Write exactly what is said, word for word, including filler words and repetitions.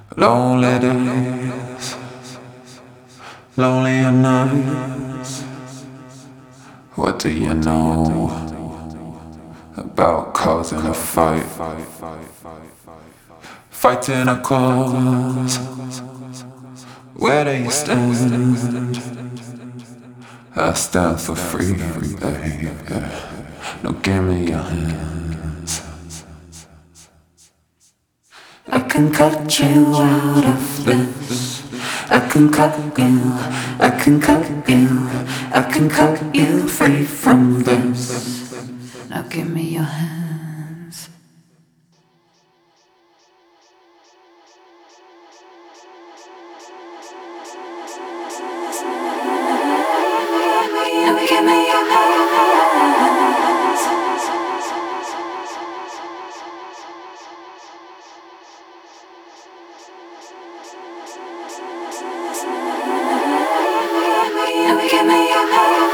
Lonely days, lonely nights. What do you know about causing a fight? Fighting a cause. Where do you stand? I stand for freedom, baby. Now give me your hands. I can cut you out of this. I can cut you, I can cut you, I can cut you free from this. Now give me your hands. Now give me your hands. Now give me your hands.